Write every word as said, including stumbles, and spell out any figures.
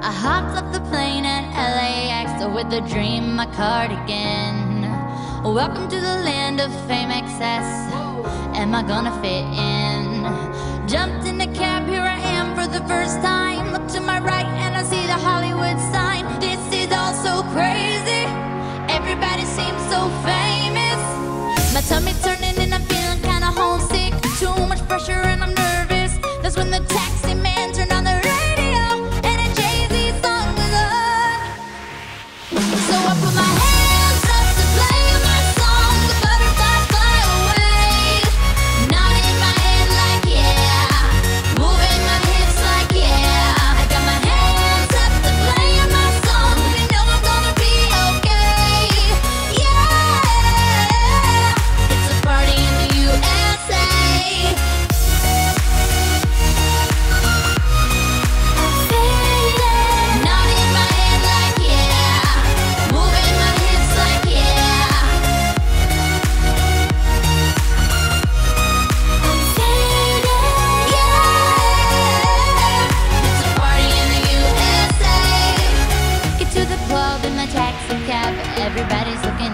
I hopped off the plane at L A X with a dream, my cardigan. Welcome to the land of fame excess. Am I gonna fit in? Jumped in the cab, here I am for the first time. Look to my right and I see the Hollywood sign. This is all so crazy. Everybody seems so famous. My tummy turning and I'm feeling kinda homesick. Too much pressure and I'm nervous. That's when the taxi man turned on the radio and a Jay-Z song was on. So I put my hands up to play my song. The butterflies fly away. Nodding my head like yeah, moving my hips like yeah. I got my hands up to play my song. You know I'm gonna be okay. Yeah, it's a party in the U S A. Nodding my head like yeah, moving my hips like yeah. Yeah, it's a party in the U S A. Get to the club in my taxi cab. Everybody's looking